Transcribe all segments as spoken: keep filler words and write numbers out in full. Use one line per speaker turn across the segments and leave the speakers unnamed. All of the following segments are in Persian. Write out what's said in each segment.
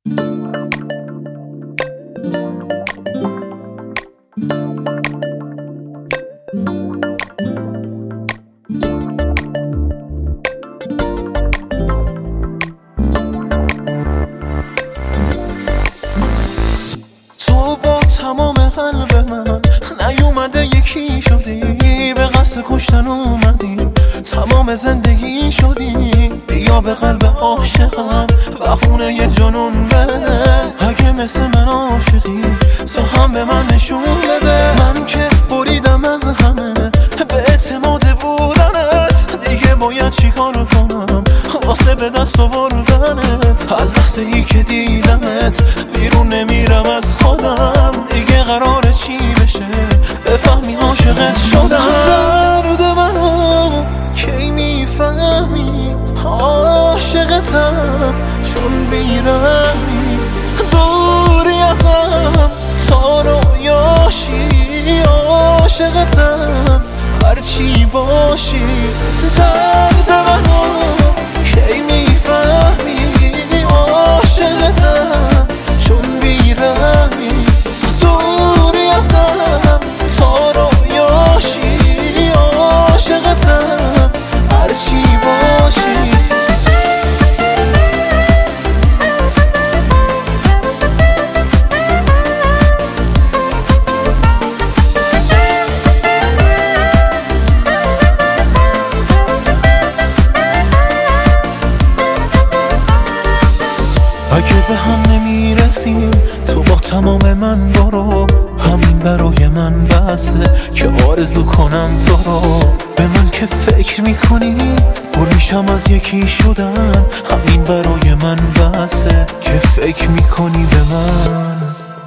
تمام قلب من نیومده یکی شدی، به قصد کشتن اومدی، تمام زندگی شدی. بیا به قلب عاشقم بهونه یه جنون بده، اگه مثل من عاشقی تو هم به من نشون بده. من که بریدم از همه به اعتماد بودنت، دیگه باید چیکار کنم واسه به دست آوردنت. از لحظه ای که دیدمت بیرون نمیرم از خودم، دیگه قراره چی بشه بفهمی عاشقت شدم. درد منو کی میفهمی عاشقتم، چون بیرمی دوری ازم تا رویاشی. عاشقتم هرچی باشی. درد منو کی میفهمی عاشقتم، چون بیرمی دوری ازم تا رویاشی. عاشقتم هرچی باشی. اگه به هم نمیرسیم تو با تمام من برو، همین برای من بسه که آرزو کنم تو رو. به من که فکر میکنی پر میشم از یکی شدن، همین برای من بسه که فکر میکنی به من.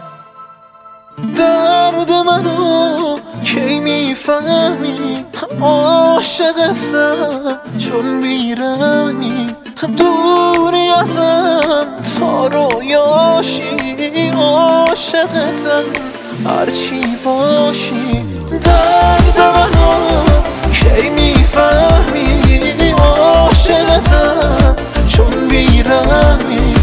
درد منو کی میفهمی عاشقتم، چون بیرمی دوری ازم تا رویاشی. عاشقتم هرچی باشی. درد منو کی میفهمی عاشقتم، چون بیرمی